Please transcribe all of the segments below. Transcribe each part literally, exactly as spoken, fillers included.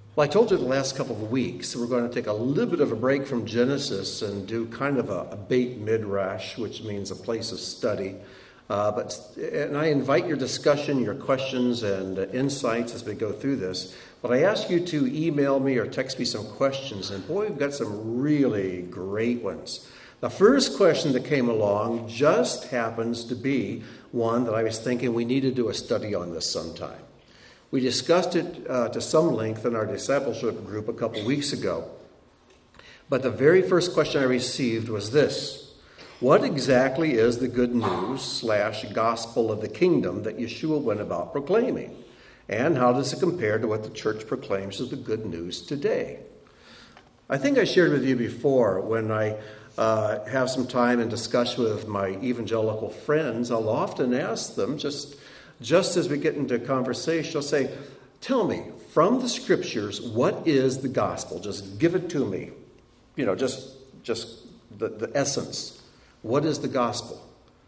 Well, I told you the last couple of weeks we're going to take a little bit of a break from Genesis and do kind of a, a Beit Midrash, which means a place of study. Uh, but and I invite your discussion, your questions, and uh, insights as we go through this. But I ask you to email me or text me some questions, and boy, we've got some really great ones. The first question that came along just happens to be one that I was thinking we need to do a study on this sometime. We discussed it uh, to some length in our discipleship group a couple weeks ago. But the very first question I received was this: what exactly is the good news slash gospel of the kingdom that Yeshua went about proclaiming? And how does it compare to what the church proclaims as the good news today? I think I shared with you before, when I uh, have some time in discussion with my evangelical friends, I'll often ask them, just Just as we get into conversation, I'll say, tell me, from the scriptures, what is the gospel? Just give it to me. You know, just just the, the essence. What is the gospel?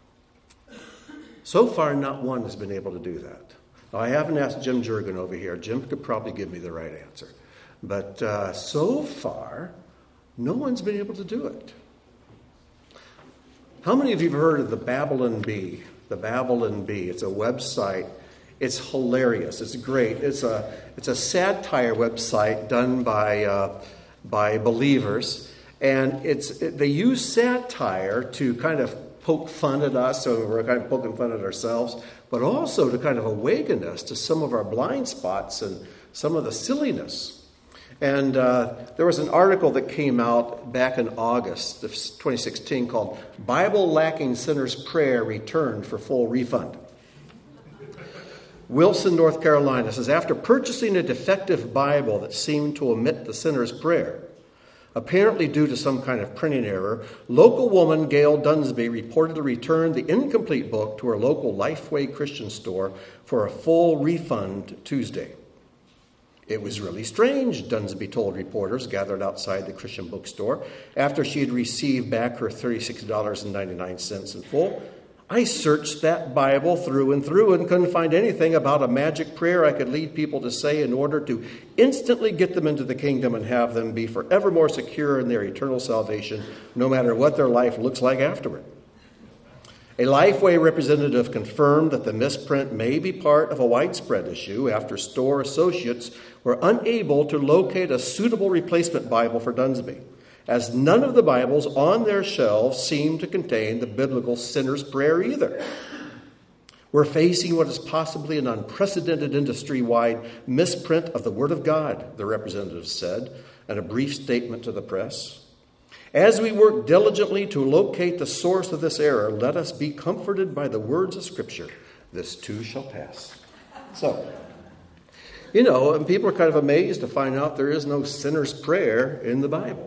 So far, not one has been able to do that. Now, I haven't asked Jim Jurgen over here. Jim could probably give me the right answer. But uh, so far, no one's been able to do it. How many of you have heard of the Babylon Bee? The Babylon Bee. It's a website. It's hilarious. It's great. It's a it's a satire website done by uh, by believers, and it's it, they use satire to kind of poke fun at us, so we're kind of poking fun at ourselves, but also to kind of awaken us to some of our blind spots and some of the silliness. And uh, there was an article that came out back in August of twenty sixteen called "Bible Lacking Sinner's Prayer Returned for Full Refund." Wilson, North Carolina says, after purchasing a defective Bible that seemed to omit the sinner's prayer, apparently due to some kind of printing error, local woman Gail Dunsby reportedly returned the incomplete book to her local Lifeway Christian store for a full refund Tuesday. It was really strange, Dunsby told reporters gathered outside the Christian bookstore after she had received back her thirty-six dollars and ninety-nine cents in full. I searched that Bible through and through and couldn't find anything about a magic prayer I could lead people to say in order to instantly get them into the kingdom and have them be forever more secure in their eternal salvation, no matter what their life looks like afterward. A Lifeway representative confirmed that the misprint may be part of a widespread issue after store associates were unable to locate a suitable replacement Bible for Dunsby, as none of the Bibles on their shelves seemed to contain the biblical sinner's prayer either. We're facing what is possibly an unprecedented industry-wide misprint of the Word of God, the representative said in a brief statement to the press. As we work diligently to locate the source of this error, let us be comforted by the words of Scripture. This too shall pass. So, you know, and people are kind of amazed to find out there is no sinner's prayer in the Bible.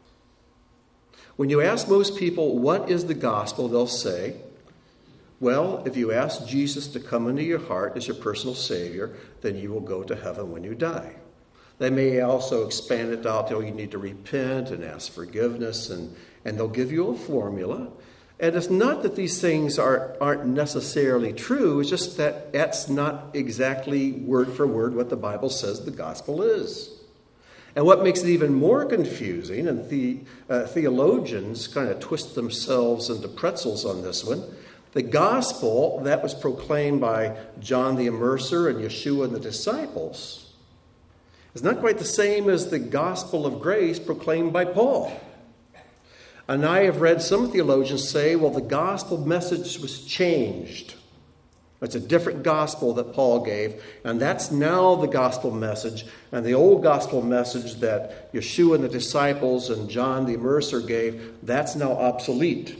When you ask most people, what is the gospel, they'll say, well, if you ask Jesus to come into your heart as your personal Savior, then you will go to heaven when you die. They may also expand it out till you need to repent and ask forgiveness, and, and they'll give you a formula. And it's not that these things are, aren't necessarily true, it's just that that's not exactly word for word what the Bible says the gospel is. And what makes it even more confusing, and the uh, theologians kind of twist themselves into pretzels on this one, the gospel that was proclaimed by John the Immerser and Yeshua and the disciples is not quite the same as the gospel of grace proclaimed by Paul. And I have read some theologians say, well, the gospel message was changed. It's a different gospel that Paul gave, and that's now the gospel message. And the old gospel message that Yeshua and the disciples and John the Immerser gave, that's now obsolete.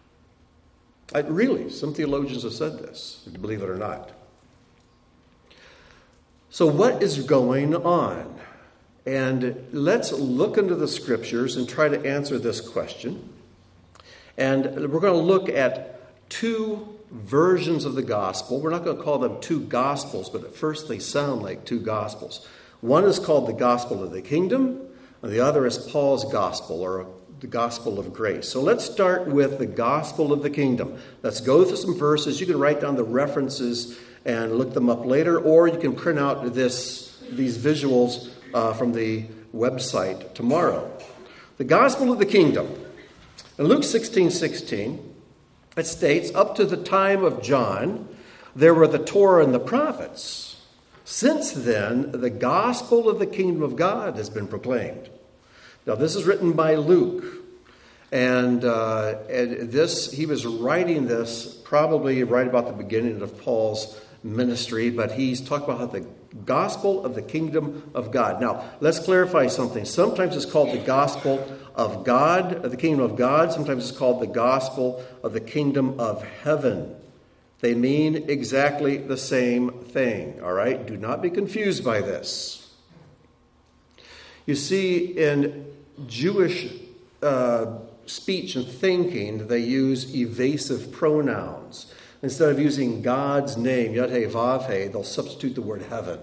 I, really, some theologians have said this, believe it or not. So what is going on? And let's look into the scriptures and try to answer this question. And we're going to look at two versions of the gospel. We're not going to call them two gospels, but at first they sound like two gospels. One is called the gospel of the kingdom, and the other is Paul's gospel, or the gospel of grace. So let's start with the gospel of the kingdom. Let's go through some verses. You can write down the references and look them up later, or you can print out this these visuals uh, from the website tomorrow. The gospel of the kingdom. In Luke sixteen sixteen, it states, up to the time of John, there were the Torah and the prophets. Since then, the gospel of the kingdom of God has been proclaimed. Now, this is written by Luke. And, uh, and this, he was writing this probably right about the beginning of Paul's ministry, but he's talking about how the gospel of the kingdom of God. Now, let's clarify something. Sometimes it's called the gospel of God, of the kingdom of God. Sometimes it's called the gospel of the kingdom of heaven. They mean exactly the same thing, all right? Do not be confused by this. You see, in Jewish uh, speech and thinking, they use evasive pronouns. Instead of using God's name, Yud-Heh, Vav-Heh, they'll substitute the word heaven.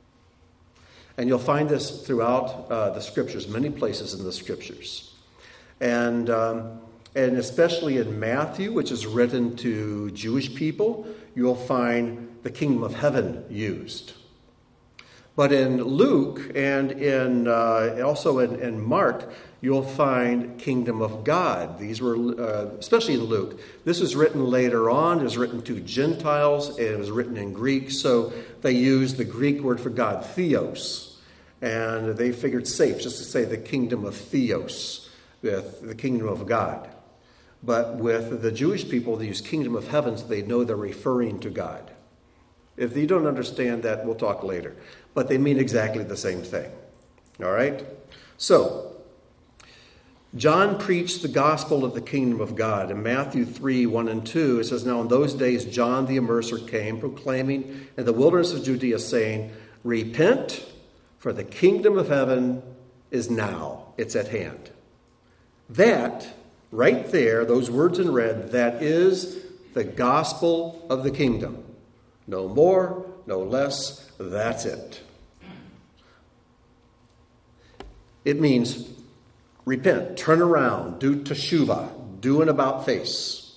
And you'll find this throughout uh, the scriptures, many places in the scriptures. And, um, and especially in Matthew, which is written to Jewish people, you'll find the kingdom of heaven used. But in Luke and in uh, also in, in Mark, you'll find kingdom of God. These were, uh, especially in Luke, this was written later on. It was written to Gentiles, and it was written in Greek. So they used the Greek word for God, theos. And they figured safe just to say the kingdom of theos, with the kingdom of God. But with the Jewish people, they use kingdom of heaven, so they know they're referring to God. If you don't understand that, we'll talk later. But they mean exactly the same thing. All right? So, John preached the gospel of the kingdom of God. In Matthew three, one and two, it says, Now in those days John the Immerser came, proclaiming in the wilderness of Judea, saying, Repent, for the kingdom of heaven is now. It's at hand. That, right there, those words in red, that is the gospel of the kingdom. No more, no less, that's it. It means repent, turn around, do teshuvah, do an about face.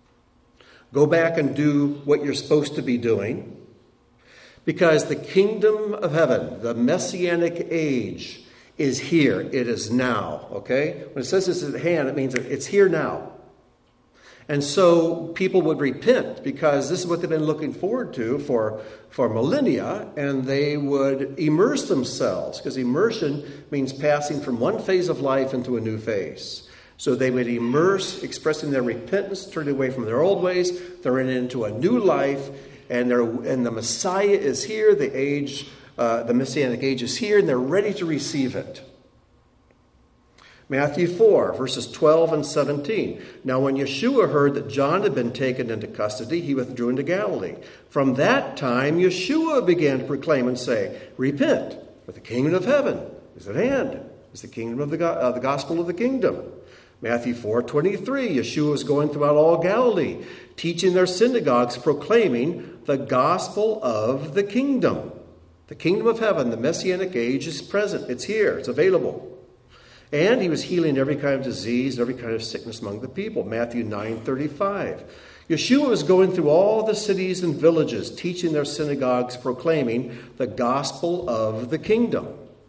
Go back and do what you're supposed to be doing. Because the kingdom of heaven, the messianic age, is here. It is now, okay? When it says it's at hand, it means it's here now. And so people would repent because this is what they've been looking forward to for, for millennia, and they would immerse themselves, because immersion means passing from one phase of life into a new phase. So they would immerse, expressing their repentance, turning away from their old ways. They're into a new life, and they're and the Messiah is here. The age, uh, the Messianic age is here, and they're ready to receive it. Matthew four, verses twelve and seventeen. Now when Yeshua heard that John had been taken into custody, he withdrew into Galilee. From that time, Yeshua began to proclaim and say, Repent, for the kingdom of heaven is at hand. It's the kingdom of the, go- uh, the gospel of the kingdom. Matthew four twenty-three, Yeshua was going throughout all Galilee, teaching their synagogues, proclaiming the gospel of the kingdom. The kingdom of heaven, the Messianic age, is present. It's here. It's available. And he was healing every kind of disease, every kind of sickness among the people. Matthew nine thirty-five. Yeshua was going through all the cities and villages, teaching their synagogues, proclaiming the gospel of the kingdom.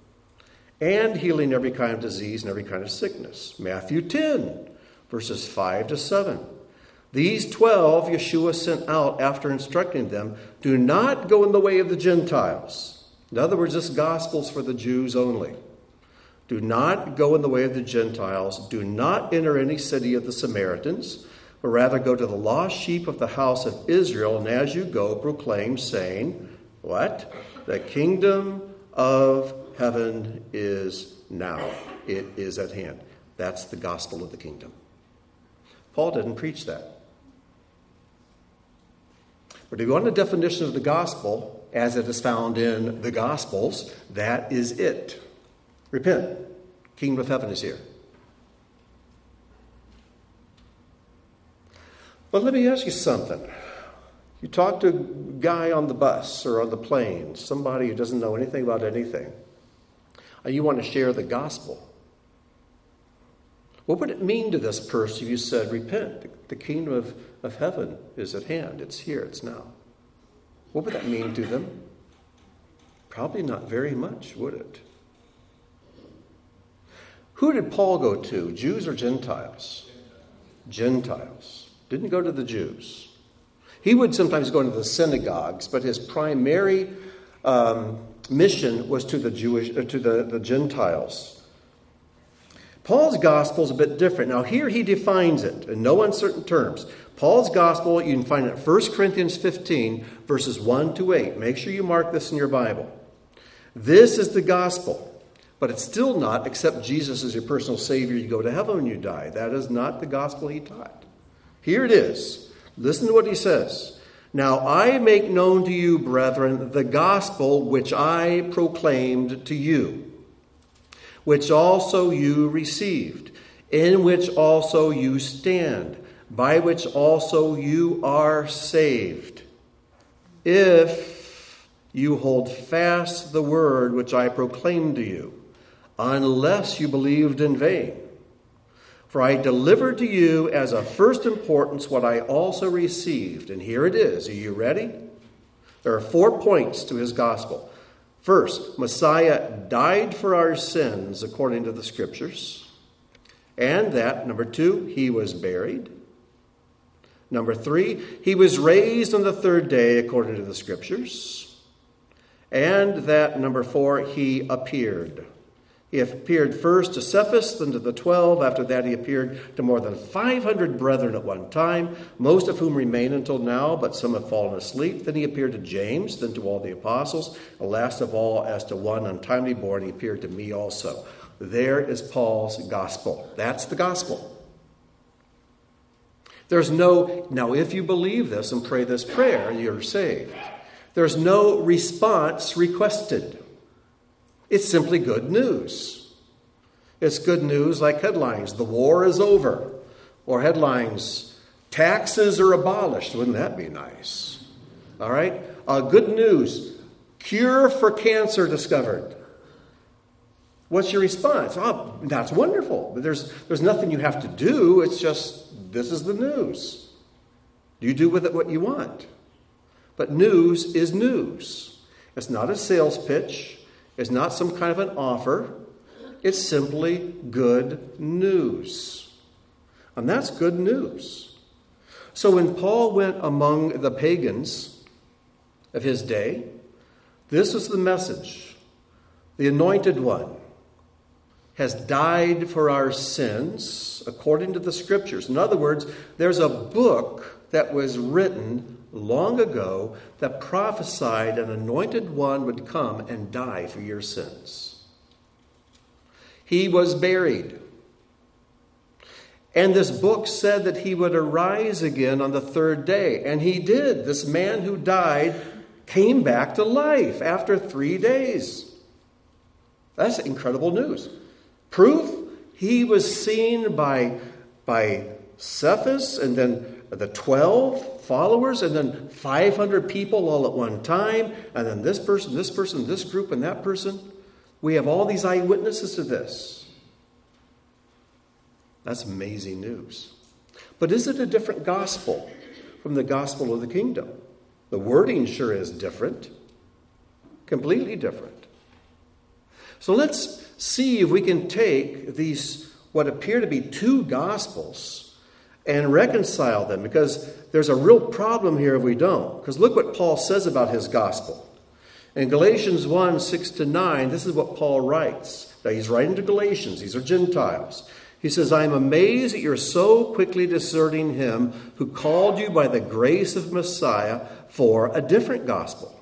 And healing every kind of disease and every kind of sickness. Matthew ten, verses five to seven. These twelve Yeshua sent out after instructing them, Do not go in the way of the Gentiles. In other words, this gospel's for the Jews only. Do not go in the way of the Gentiles. Do not enter any city of the Samaritans, but rather go to the lost sheep of the house of Israel. And as you go, proclaim, saying, what? The kingdom of heaven is now. It is at hand. That's the gospel of the kingdom. Paul didn't preach that. But if you want a definition of the gospel, as it is found in the Gospels, that is it. Repent. Kingdom of heaven is here. But let me ask you something. You talk to a guy on the bus or on the plane, somebody who doesn't know anything about anything, and you want to share the gospel. What would it mean to this person if you said, repent, the kingdom of, of heaven is at hand, it's here, it's now? What would that mean to them? Probably not very much, would it? Who did Paul go to, Jews or Gentiles? Gentiles. Didn't go to the Jews. He would sometimes go into the synagogues, but his primary um, mission was to the Jewish, uh, to the, the Gentiles. Paul's gospel is a bit different. Now here he defines it in no uncertain terms. Paul's gospel, you can find it in First Corinthians fifteen, verses one to eight. Make sure you mark this in your Bible. This is the gospel, but it's still not, except Jesus is your personal Savior, you go to heaven when you die. That is not the gospel he taught. Here it is. Listen to what he says. Now I make known to you, brethren, the gospel which I proclaimed to you, which also you received, in which also you stand, by which also you are saved, if you hold fast the word which I proclaimed to you, unless you believed in vain. For I delivered to you as of first importance what I also received. And here it is. Are you ready? There are four points to his gospel. First, Messiah died for our sins according to the Scriptures. And that, number two, he was buried. Number three, he was raised on the third day according to the Scriptures. And that, number four, he appeared. He appeared first to Cephas, then to the twelve. After that, he appeared to more than five hundred brethren at one time, most of whom remain until now, but some have fallen asleep. Then he appeared to James, then to all the apostles. And last of all, as to one untimely born, he appeared to me also. There is Paul's gospel. That's the gospel. There's no, now if you believe this and pray this prayer, you're saved. There's no response requested. It's simply good news. It's good news like headlines, the war is over. Or headlines, taxes are abolished. Wouldn't that be nice? All right? Uh, good news, cure for cancer discovered. What's your response? Oh, that's wonderful. But there's, there's nothing you have to do. It's just, this is the news. You do with it what you want. But news is news. It's not a sales pitch. It's not some kind of an offer. It's simply good news. And that's good news. So when Paul went among the pagans of his day, this was the message. The Anointed One has died for our sins according to the Scriptures. In other words, there's a book that was written long ago that prophesied an anointed one would come and die for your sins. He was buried. And this book said that he would arise again on the third day. And he did. This man who died came back to life after three days. That's incredible news. Proof, he was seen by, by Cephas and then the twelve followers and then five hundred people all at one time. And then this person, this person, this group, and that person. We have all these eyewitnesses to this. That's amazing news. But is it a different gospel from the gospel of the kingdom? The wording sure is different. Completely different. So let's see if we can take these, what appear to be two gospels, and reconcile them, because there's a real problem here if we don't. Because look what Paul says about his gospel. In Galatians one, six to nine, this is what Paul writes. Now he's writing to Galatians. These are Gentiles. He says, I am amazed that you're so quickly deserting him who called you by the grace of Messiah for a different gospel,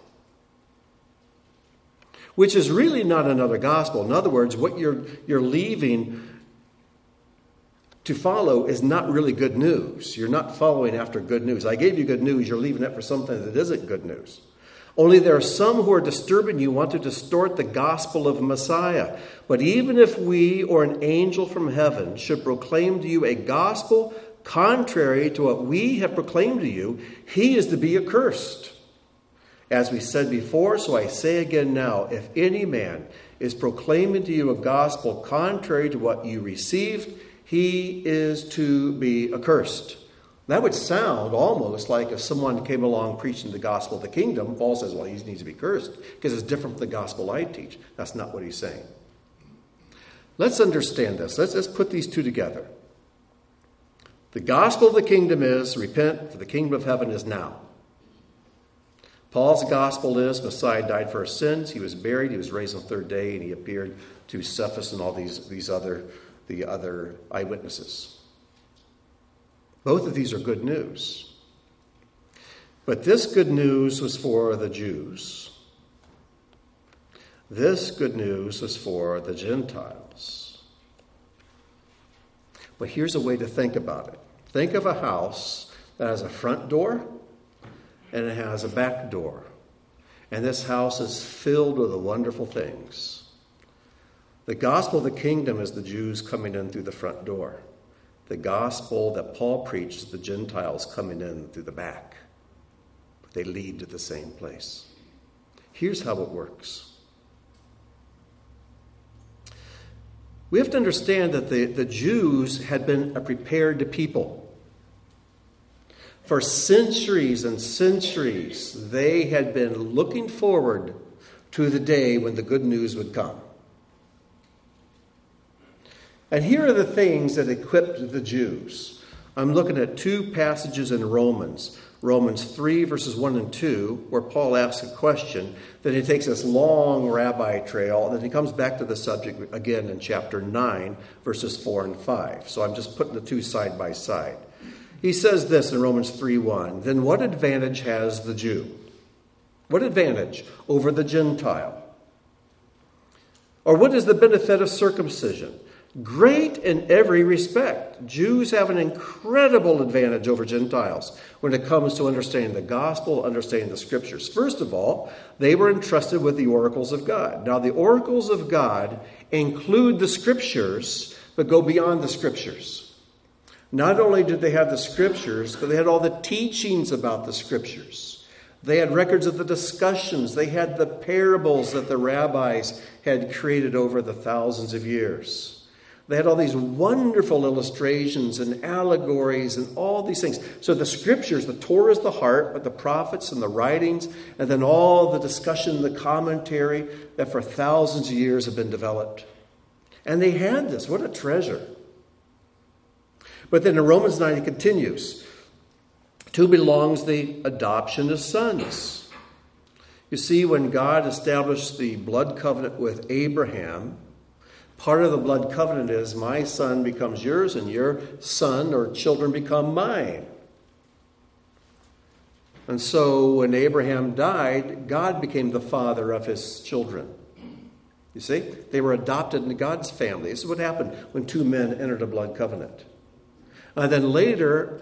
which is really not another gospel. In other words, what you're, you're leaving to follow is not really good news. You're not following after good news. I gave you good news. You're leaving it for something that isn't good news. Only there are some who are disturbing you, want to distort the gospel of Messiah. But even if we or an angel from heaven should proclaim to you a gospel contrary to what we have proclaimed to you, he is to be accursed. As we said before, so I say again now, if any man is proclaiming to you a gospel contrary to what you received, he is to be accursed. That would sound almost like if someone came along preaching the gospel of the kingdom, Paul says, well, he needs to be cursed because it's different from the gospel I teach. That's not what he's saying. Let's understand this. Let's, let's put these two together. The gospel of the kingdom is, repent, for the kingdom of heaven is now. Paul's gospel is, Messiah died for our sins, he was buried, he was raised on the third day, and he appeared to Cephas and all these, these other, the other eyewitnesses. Both of these are good news. But this good news was for the Jews. This good news was for the Gentiles. But here's a way to think about it. Think of a house that has a front door and it has a back door. And this house is filled with wonderful things. The gospel of the kingdom is the Jews coming in through the front door. The gospel that Paul preached is the Gentiles coming in through the back. They lead to the same place. Here's how it works. We have to understand that the, the Jews had been a prepared people. For centuries and centuries, they had been looking forward to the day when the good news would come. And here are the things that equipped the Jews. I'm looking at two passages in Romans. Romans three, verses one and two, where Paul asks a question. Then he takes this long rabbi trail, and then he comes back to the subject again in chapter nine, verses four and five. So I'm just putting the two side by side. He says this in Romans three one, then what advantage has the Jew? What advantage over the Gentile? Or what is the benefit of circumcision? Great in every respect. Jews have an incredible advantage over Gentiles when it comes to understanding the gospel, understanding the scriptures. First of all, they were entrusted with the oracles of God. Now, the oracles of God include the scriptures, but go beyond the scriptures. Not only did they have the scriptures, but they had all the teachings about the scriptures. They had records of the discussions. They had the parables that the rabbis had created over the thousands of years. They had all these wonderful illustrations and allegories and all these things. So the scriptures, the Torah is the heart, but the prophets and the writings, and then all the discussion, the commentary that for thousands of years have been developed. And they had this. What a treasure. But then in Romans nine, it continues. To belongs the adoption of sons. You see, when God established the blood covenant with Abraham, part of the blood covenant is my son becomes yours and your son or children become mine. And so when Abraham died, God became the father of his children. You see, they were adopted into God's family. This is what happened when two men entered a blood covenant. And then later,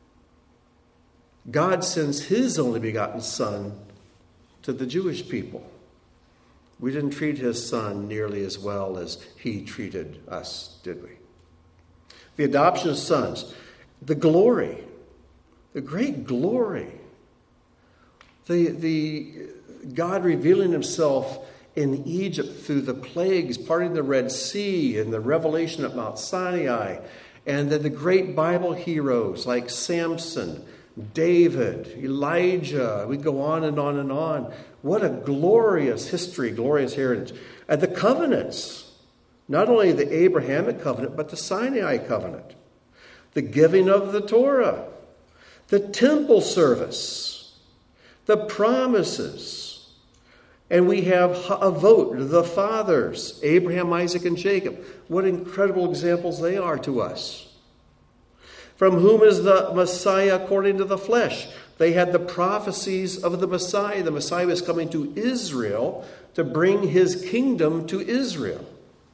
God sends his only begotten son to the Jewish people. We didn't treat his son nearly as well as he treated us, did we? The adoption of sons, the glory, the great glory, the, the God revealing himself in Egypt through the plagues, parting the Red Sea, and the revelation at Mount Sinai, and then the great Bible heroes like Samson, David, Elijah, we go on and on and on. What a glorious history, glorious heritage. And the covenants, not only the Abrahamic covenant, but the Sinai covenant. The giving of the Torah, the temple service, the promises. And we have a vote, the fathers, Abraham, Isaac, and Jacob. What incredible examples they are to us. From whom is the Messiah according to the flesh? They had the prophecies of the Messiah. The Messiah was coming to Israel to bring his kingdom to Israel.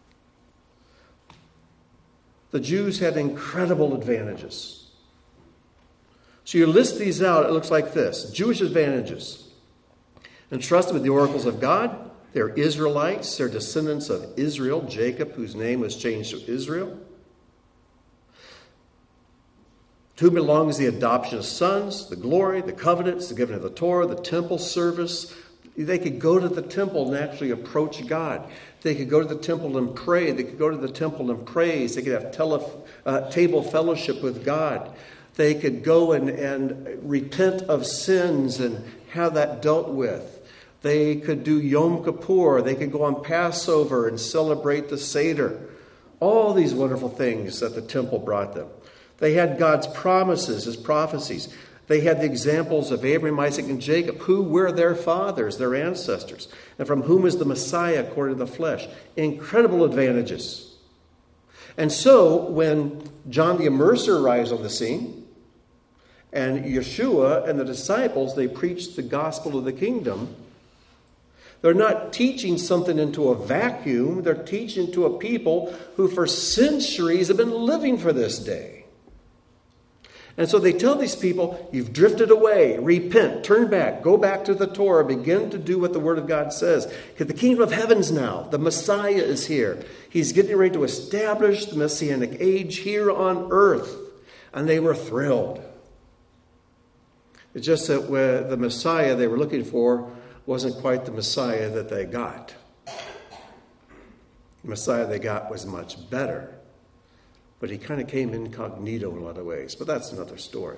The Jews had incredible advantages. So you list these out, it looks like this. Jewish advantages. Entrusted with the oracles of God. They're Israelites. They're descendants of Israel, Jacob, whose name was changed to Israel. To whom belongs the adoption of sons, the glory, the covenants, the giving of the Torah, the temple service. They could go to the temple and actually approach God. They could go to the temple and pray. They could go to the temple and praise. They could have tele, uh, table fellowship with God. They could go and, and repent of sins and have that dealt with. They could do Yom Kippur. They could go on Passover and celebrate the Seder. All these wonderful things that the temple brought them. They had God's promises, his prophecies. They had the examples of Abraham, Isaac, and Jacob, who were their fathers, their ancestors, and from whom is the Messiah according to the flesh. Incredible advantages. And so when John the Immerser arrives on the scene, and Yeshua and the disciples, they preach the gospel of the kingdom, they're not teaching something into a vacuum. They're teaching to a people who for centuries have been living for this day. And so they tell these people, you've drifted away, repent, turn back, go back to the Torah, begin to do what the Word of God says. Because the kingdom of heaven's now. The Messiah is here. He's getting ready to establish the Messianic age here on earth. And they were thrilled. It's just that the Messiah they were looking for wasn't quite the Messiah that they got. The Messiah they got was much better. But he kind of came incognito in a lot of ways. But that's another story.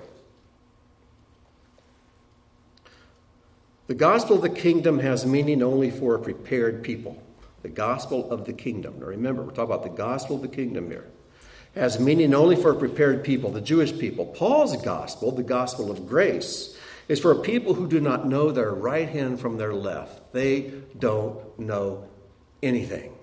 The gospel of the kingdom has meaning only for a prepared people. The gospel of the kingdom. Now remember, we're talking about the gospel of the kingdom here. It has meaning only for a prepared people, the Jewish people. Paul's gospel, the gospel of grace, is for a people who do not know their right hand from their left. They don't know anything.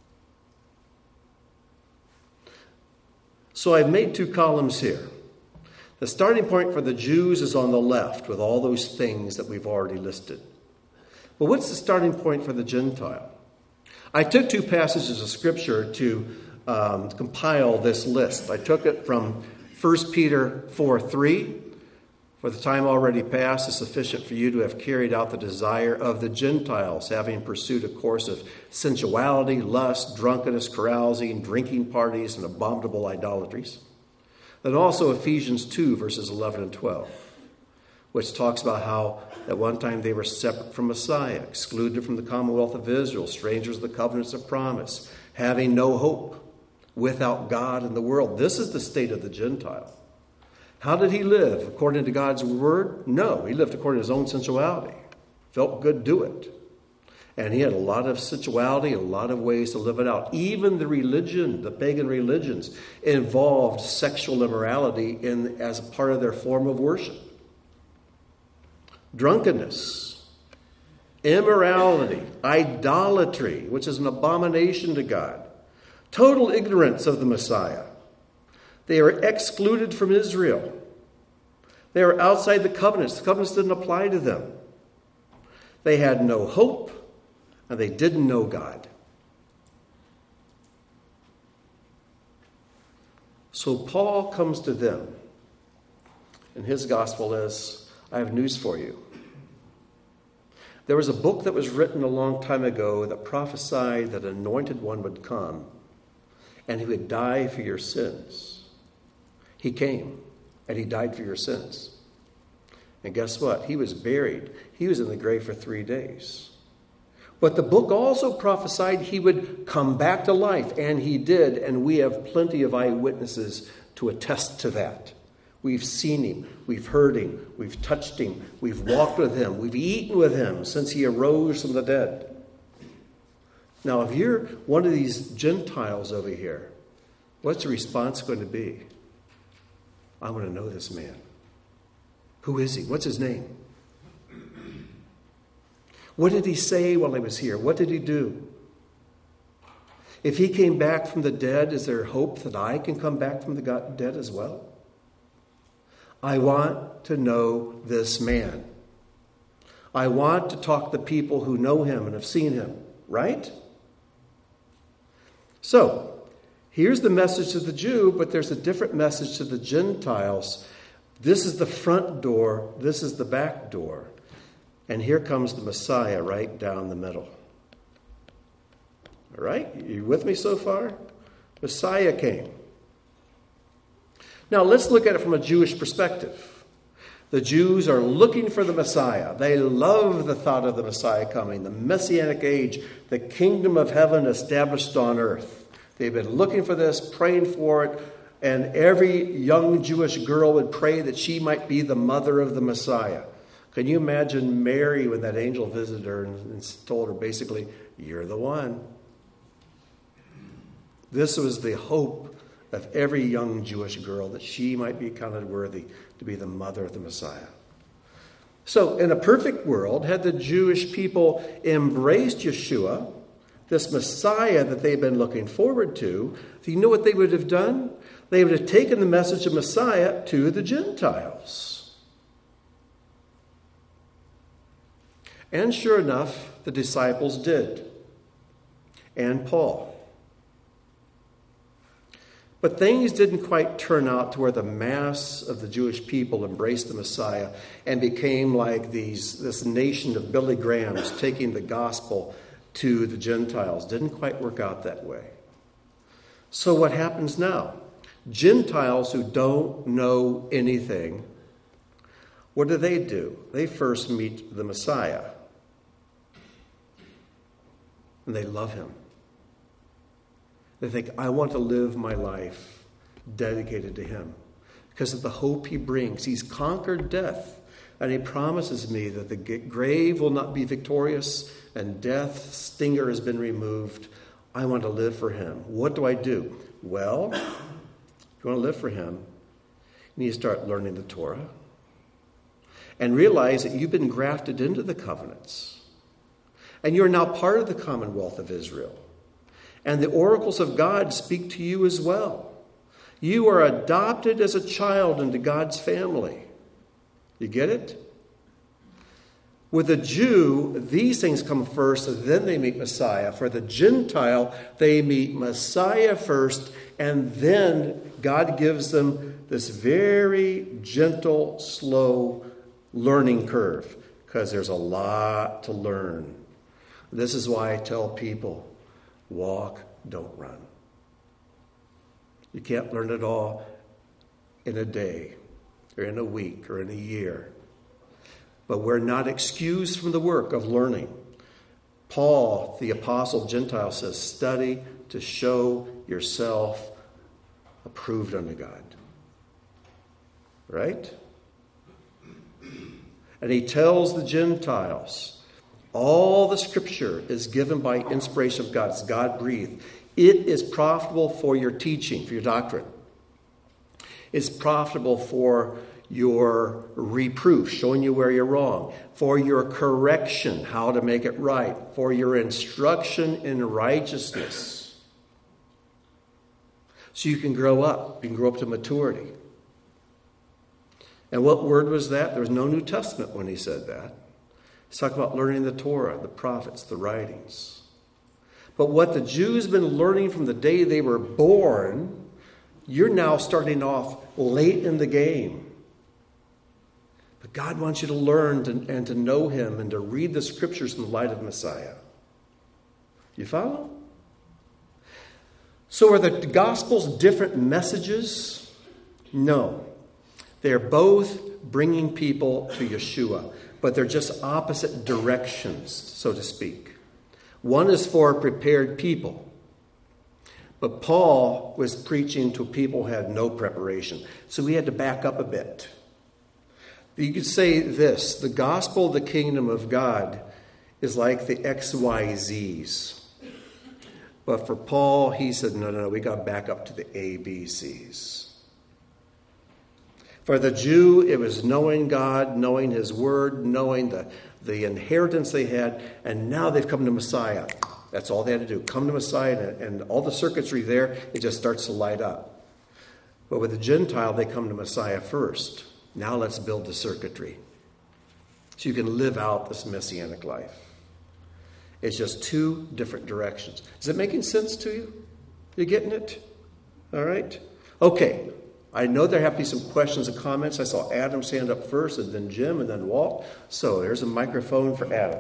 So I've made two columns here. The starting point for the Jews is on the left with all those things that we've already listed. But what's the starting point for the Gentile? I took two passages of Scripture to um, compile this list. I took it from First Peter four three. For the time already past is sufficient for you to have carried out the desire of the Gentiles, having pursued a course of sensuality, lust, drunkenness, carousing, drinking parties, and abominable idolatries. Then also Ephesians two, verses eleven and twelve, which talks about how at one time they were separate from Messiah, excluded from the commonwealth of Israel, strangers of the covenants of promise, having no hope, without God in the world. This is the state of the Gentile. How did he live? According to God's word? No, he lived according to his own sensuality. Felt good, do it. And he had a lot of sensuality, a lot of ways to live it out. Even the religion, the pagan religions, involved sexual immorality in, as a part of their form of worship. Drunkenness, immorality, idolatry, which is an abomination to God. Total ignorance of the Messiah. They are excluded from Israel. They are outside the covenants. The covenants didn't apply to them. They had no hope, and they didn't know God. So Paul comes to them, and his gospel is, I have news for you. There was a book that was written a long time ago that prophesied that an anointed one would come, and he would die for your sins. He came, and he died for your sins. And guess what? He was buried. He was in the grave for three days. But the book also prophesied he would come back to life, and he did, and we have plenty of eyewitnesses to attest to that. We've seen him, we've heard him, we've touched him, we've walked with him, we've eaten with him since he arose from the dead. Now, if you're one of these Gentiles over here, what's the response going to be? I want to know this man. Who is he? What's his name? What did he say while he was here? What did he do? If he came back from the dead, is there hope that I can come back from the dead as well? I want to know this man. I want to talk to people who know him and have seen him, right? So, here's the message to the Jew, but there's a different message to the Gentiles. This is the front door. This is the back door. And here comes the Messiah right down the middle. All right? You with me so far? Messiah came. Now, let's look at it from a Jewish perspective. The Jews are looking for the Messiah. They love the thought of the Messiah coming, the Messianic age, the kingdom of heaven established on earth. They've been looking for this, praying for it, and every young Jewish girl would pray that she might be the mother of the Messiah. Can you imagine Mary when that angel visited her and told her basically, you're the one. This was the hope of every young Jewish girl, that she might be counted worthy to be the mother of the Messiah. So, in a perfect world, had the Jewish people embraced Yeshua, this Messiah that they've been looking forward to, do you know what they would have done? They would have taken the message of Messiah to the Gentiles. And sure enough, the disciples did. And Paul. But things didn't quite turn out to where the mass of the Jewish people embraced the Messiah and became like these this nation of Billy Grahams taking the gospel to the Gentiles. Didn't quite work out that way. So what happens now? Gentiles who don't know anything, what do they do? They first meet the Messiah. And they love him. They think, I want to live my life dedicated to him because of the hope he brings. He's conquered death, and he promises me that the grave will not be victorious and death's stinger has been removed. I want to live for him. What do I do? Well, if you want to live for him, you need to start learning the Torah and realize that you've been grafted into the covenants, and you're now part of the commonwealth of Israel. And the oracles of God speak to you as well. You are adopted as a child into God's family. You get it? With a Jew, these things come first, and then they meet Messiah. For the Gentile, they meet Messiah first, and then God gives them this very gentle, slow learning curve, because there's a lot to learn. This is why I tell people, walk, don't run. You can't learn it all in a day, or in a week, or in a year. But we're not excused from the work of learning. Paul, the apostle Gentile, says, study to show yourself approved unto God. Right? And he tells the Gentiles, all the scripture is given by inspiration of God. It's God-breathed. It is profitable for your teaching, for your doctrine. It's profitable for your reproof, showing you where you're wrong, for your correction, how to make it right, for your instruction in righteousness. So you can grow up. You can grow up to maturity. And what word was that? There was no New Testament when he said that. He's talking about learning the Torah, the prophets, the writings. But what the Jews have been learning from the day they were born, you're now starting off late in the game. But God wants you to learn to, and to know him and to read the scriptures in the light of Messiah. You follow? So are the Gospels different messages? No. They're both bringing people to Yeshua, but they're just opposite directions, so to speak. One is for prepared people, but Paul was preaching to people who had no preparation, so he had to back up a bit. You could say this, the gospel of the kingdom of God is like the X Y Zs. But for Paul, he said, no, no, no, we got to back up to the A B Cs. For the Jew, it was knowing God, knowing his word, knowing the, the inheritance they had, and now they've come to Messiah. That's all they had to do. Come to Messiah, and, and all the circuitry there, it just starts to light up. But with the Gentile, they come to Messiah first. Now let's build the circuitry so you can live out this messianic life. It's just two different directions. Is it making sense to you? You getting it? All right? Okay. I know there have to be some questions and comments. I saw Adam stand up first, and then Jim, and then Walt. So there's a microphone for Adam.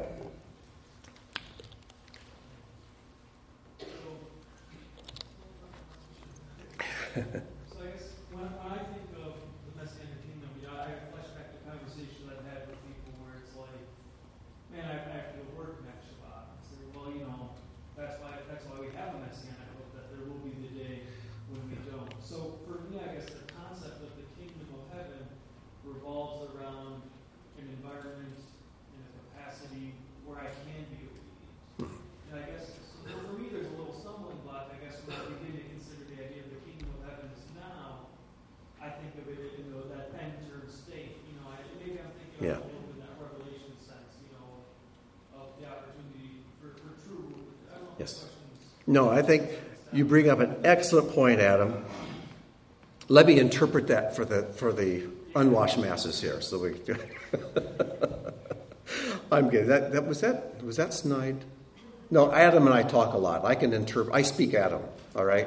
So I guess when I think of the Messianic kingdom, you know, I flash back to conversations I've had with people where it's like, man, I, I have to go work next Shabbat. I say, well, you know, that's why that's why we have a Messianic hope, that there will be the day when we don't. So for me, I guess the concept of the kingdom of heaven revolves around an environment and a capacity where I can be obedient. And I guess so for me, there's a little stumbling block, I guess, when I begin to Yeah. In that revelation sense, you know, of the opportunity for, for true. I don't know Yes. questions. No, I think you bring up an excellent point, Adam. Let me interpret that for the for the unwashed masses here. So we, I'm good. That that was that was that snide? No, Adam and I talk a lot. I can interpret. I speak Adam. All right.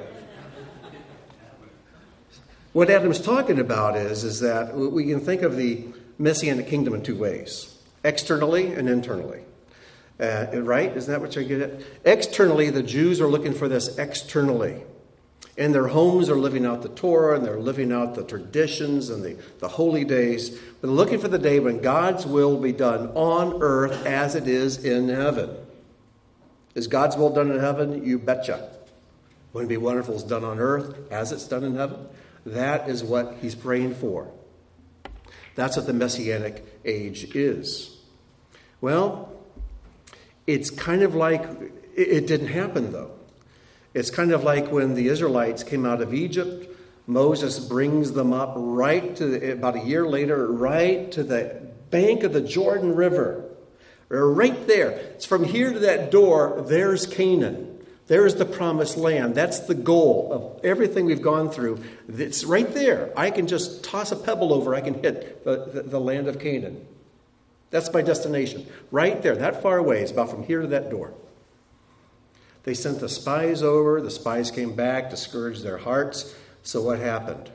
What Adam's talking about is is that we can think of the Messianic kingdom in two ways: externally and internally. Uh, right? Isn't that what you get at? Externally, the Jews are looking for this externally. In their homes, they're living out the Torah, and they're living out the traditions and the, the holy days. But they're looking for the day when God's will will be done on earth as it is in heaven. Is God's will done in heaven? You betcha. Wouldn't it be wonderful if it's done on earth as it's done in heaven? That is what he's praying for. That's what the Messianic age is. Well, it's kind of like, it didn't happen though. It's kind of like when the Israelites came out of Egypt, Moses brings them up right to, the, about a year later, right to the bank of the Jordan River. Right there. It's from here to that door, there's Canaan. There's the promised land. That's the goal of everything we've gone through. It's right there. I can just toss a pebble over, I can hit the, the, the land of Canaan. That's my destination. Right there, that far away. It's about from here to that door. They sent the spies over. The spies came back, discouraged their hearts. So what happened?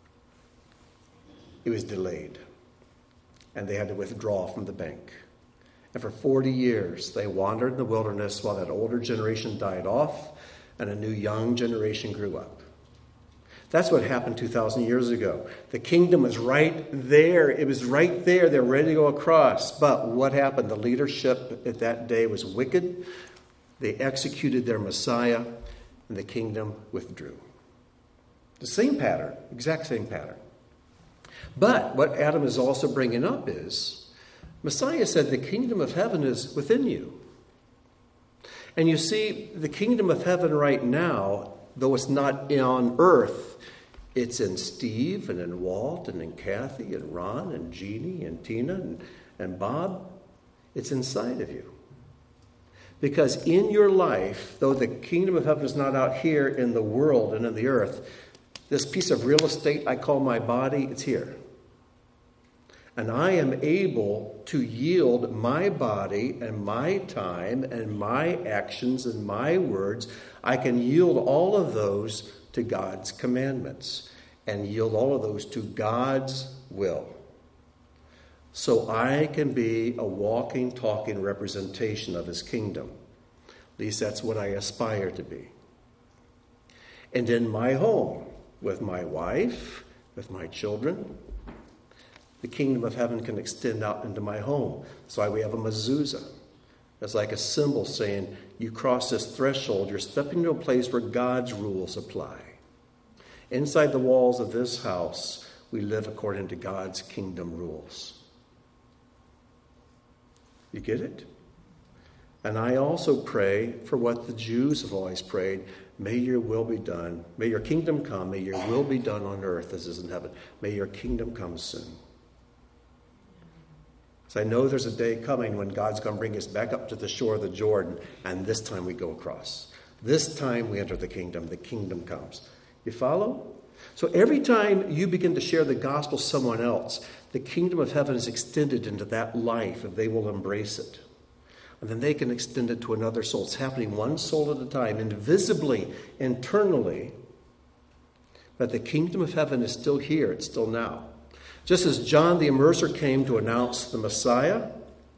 It was delayed. And they had to withdraw from the bank. And for forty years, they wandered in the wilderness while that older generation died off and a new young generation grew up. That's what happened two thousand years ago. The kingdom was right there. It was right there. They were ready to go across. But what happened? The leadership at that day was wicked. They executed their Messiah, and the kingdom withdrew. The same pattern, exact same pattern. But what Adam is also bringing up is, Messiah said the kingdom of heaven is within you. And you see, the kingdom of heaven right now, though it's not on earth, it's in Steve and in Walt and in Kathy and Ron and Jeannie and Tina and, and Bob. It's inside of you. Because in your life, though the kingdom of heaven is not out here in the world and in the earth, this piece of real estate I call my body, it's here. And I am able to yield my body and my time and my actions and my words. I can yield all of those to God's commandments and yield all of those to God's will. So I can be a walking, talking representation of his kingdom. At least that's what I aspire to be. And in my home, with my wife, with my children, the kingdom of heaven can extend out into my home. That's why we have a mezuzah. It's like a symbol saying, you cross this threshold, you're stepping into a place where God's rules apply. Inside the walls of this house, we live according to God's kingdom rules. You get it? And I also pray for what the Jews have always prayed. May your will be done. May your kingdom come. May your will be done on earth as is in heaven. May your kingdom come soon. So I know there's a day coming when God's going to bring us back up to the shore of the Jordan, and this time we go across. This time we enter the kingdom. The kingdom comes. You follow? So every time you begin to share the gospel with someone else, the kingdom of heaven is extended into that life if they will embrace it. And then they can extend it to another soul. It's happening one soul at a time, invisibly, internally. But the kingdom of heaven is still here. It's still now. Just as John the Immerser came to announce the Messiah,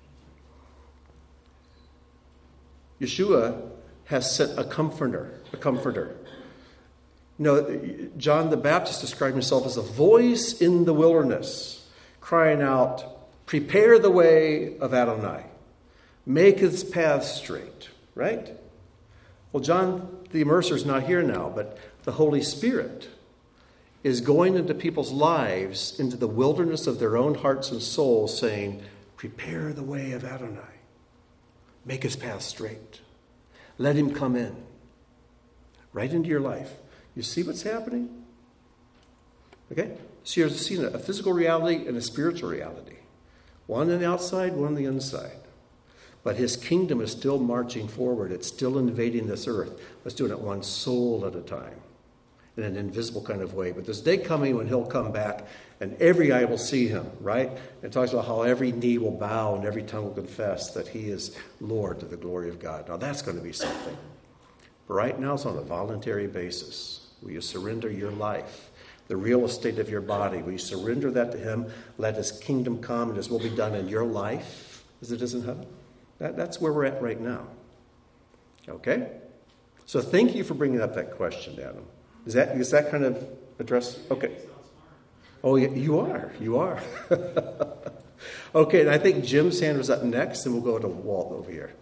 Yeshua has sent a comforter, a comforter. You know, John the Baptist described himself as a voice in the wilderness, crying out, prepare the way of Adonai. Make his path straight, right? Well, John the Immerser is not here now, but the Holy Spirit is going into people's lives, into the wilderness of their own hearts and souls, saying, prepare the way of Adonai. Make his path straight. Let him come in. Right into your life. You see what's happening? Okay? So you're seeing a physical reality and a spiritual reality. One on the outside, one on the inside. But his kingdom is still marching forward. It's still invading this earth. It's doing it one soul at a time in an invisible kind of way. But there's a day coming when he'll come back and every eye will see him, right? It talks about how every knee will bow and every tongue will confess that he is Lord to the glory of God. Now that's going to be something. But right now it's on a voluntary basis. Will you surrender your life, the real estate of your body? Will you surrender that to him? Let his kingdom come and his will be done in your life as it is in heaven? That, that's where we're at right now. Okay? So thank you for bringing up that question, Adam. Is that, is that kind of address? Okay. Oh, yeah, you are. You are. Okay, and I think Jim's hand was up next, and we'll go to Walt over here.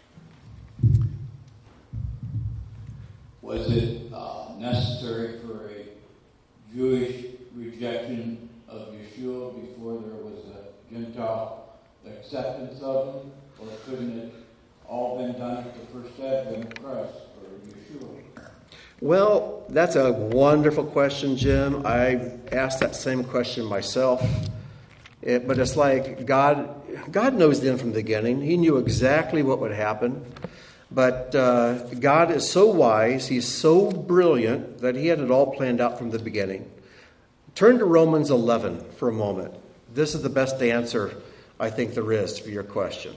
Was it uh, necessary for a Jewish rejection of Yeshua before there was a Gentile acceptance of him? Or couldn't it all been done at the first advent of Christ for Yeshua? Well, that's a wonderful question, Jim. I asked that same question myself. It, but it's like God, God knows the end from the beginning. He knew exactly what would happen. But uh, God is so wise, he's so brilliant that he had it all planned out from the beginning. Turn to Romans eleven for a moment. This is the best answer I think there is for your question.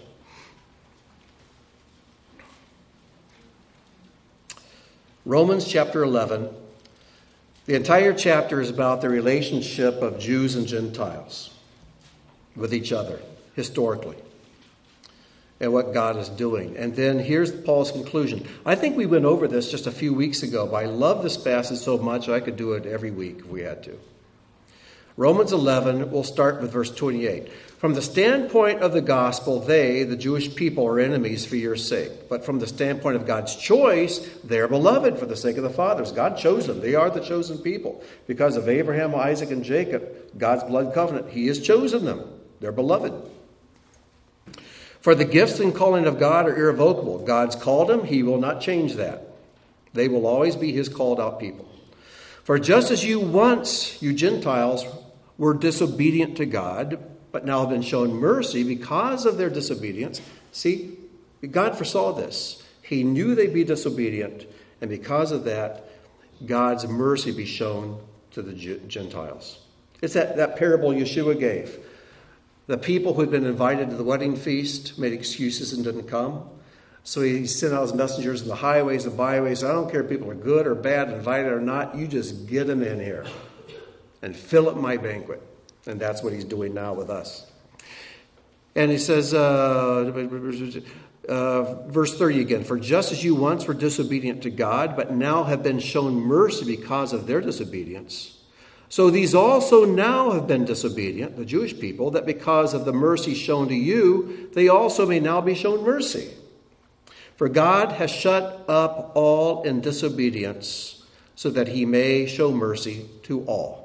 Romans chapter eleven. The entire chapter is about the relationship of Jews and Gentiles with each other, historically, and what God is doing. And then here's Paul's conclusion. I think we went over this just a few weeks ago, but I love this passage so much I could do it every week if we had to. Romans eleven, we'll start with verse twenty-eight. From the standpoint of the gospel, they, the Jewish people, are enemies for your sake. But from the standpoint of God's choice, they are beloved for the sake of the fathers. God chose them. They are the chosen people. Because of Abraham, Isaac, and Jacob, God's blood covenant, he has chosen them. They're beloved. For the gifts and calling of God are irrevocable. God's called them. He will not change that. They will always be his called out people. For just as you once, you Gentiles, were disobedient to God, but now have been shown mercy because of their disobedience. See, God foresaw this. He knew they'd be disobedient, and because of that, God's mercy be shown to the Gentiles. It's that, that parable Yeshua gave. The people who had been invited to the wedding feast made excuses and didn't come. So he sent out his messengers in the highways and byways. I don't care if people are good or bad, invited or not. You just get them in here and fill up my banquet. And that's what he's doing now with us. And he says, uh, uh, verse thirty again, for just as you once were disobedient to God, but now have been shown mercy because of their disobedience, so these also now have been disobedient, the Jewish people, that because of the mercy shown to you, they also may now be shown mercy. For God has shut up all in disobedience, so that he may show mercy to all.